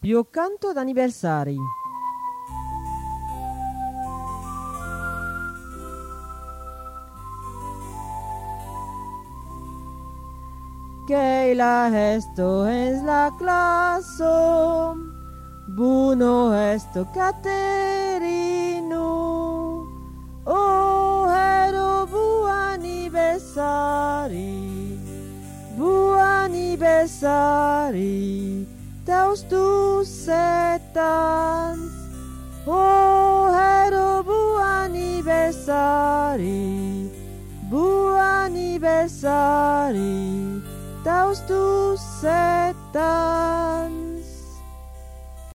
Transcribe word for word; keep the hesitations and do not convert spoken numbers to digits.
Io canto d'anniversari. Que la esto es la clase, buono esto Caterino, oh ero buon anniversari, buon anniversari, taus tu setans, oh ero buon anniversari, buon anniversari, taus tu setans.